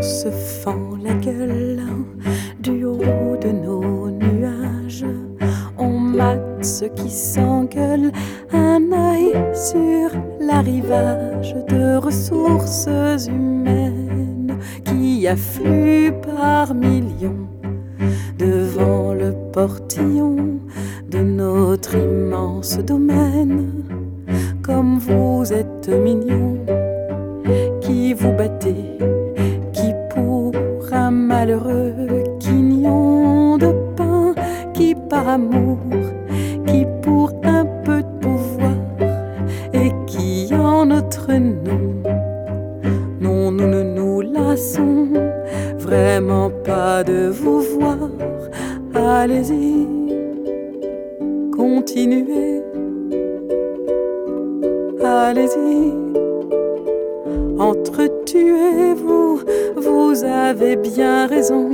se fend la gueule du haut de nos nuages. On mate ceux qui s'engueulent, un œil sur l'arrivage de ressources humaines qui affluent par millions devant le portillon de notre immense domaine. Comme vous êtes mignons, qui vous battez, qui pour un malheureux quignon de pain, qui par amour, qui pour un peu de pouvoir, et qui en notre nom. Non, nous ne nous lassons vraiment pas de vous voir. Allez-y, continuez. Allez-y, entretuez-vous, vous avez bien raison.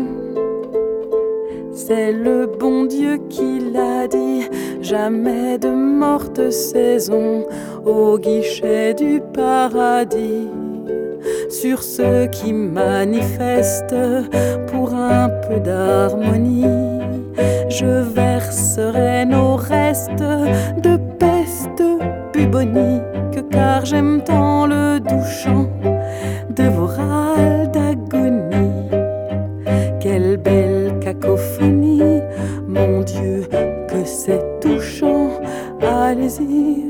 C'est le bon Dieu qui l'a dit, jamais de morte saison au guichet du paradis. Sur ceux qui manifestent pour un peu d'harmonie, je verserai nos restes de peste bubonique, car j'aime tant le doux chant de vos râles d'agonie. Quelle belle cacophonie, mon Dieu, que c'est touchant. Allez-y,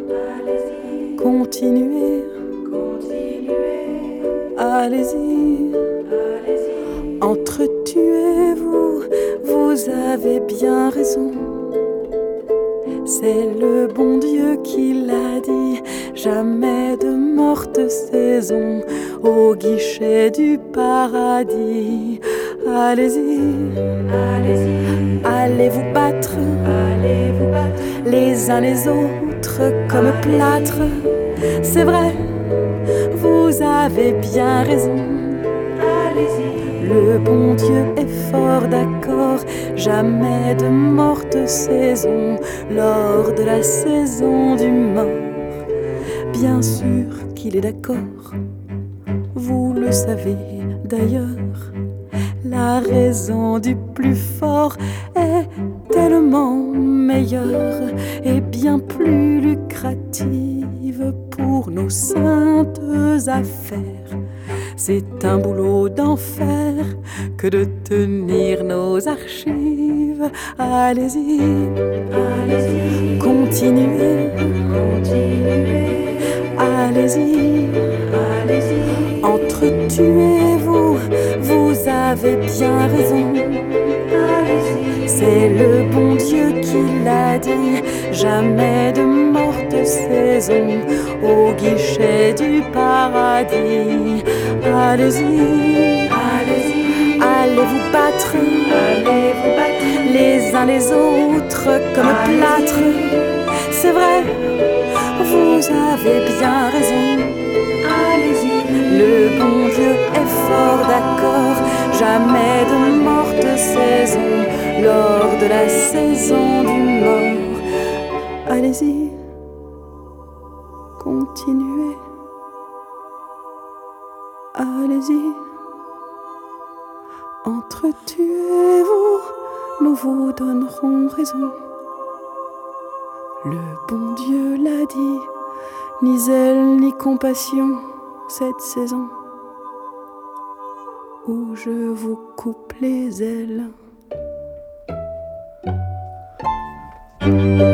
continuez, allez-y, entretuez-vous, vous avez bien raison. C'est le bon Dieu qui l'a dit, jamais de morte saison au guichet du paradis. Allez-y, allez vous battre, les uns les autres comme plâtre. C'est vrai, vous avez bien raison. Le bon Dieu est fort d'accord, jamais de morte saison lors de la saison du mort. Bien sûr qu'il est d'accord, vous le savez d'ailleurs. La raison du plus fort est tellement meilleure et bien plus lucrative pour nos saintes affaires. C'est un boulot d'enfer que de tenir nos archives. Allez-y, continuez, allez-y, entretuez-vous, vous avez bien raison. C'est le bon Dieu qui l'a dit, jamais de morte saison au guichet du paradis. Allez-y, allez vous battre, les uns les autres comme plâtre. C'est vrai, vous avez bien raison. Le bon Dieu est fort d'accord, jamais de morte saison lors de la saison du mort. Allez-y, continuez. Allez-y, entretuez-vous, nous vous donnerons raison. Le bon Dieu l'a dit, ni zèle ni compassion cette saison où je vous coupe les ailes.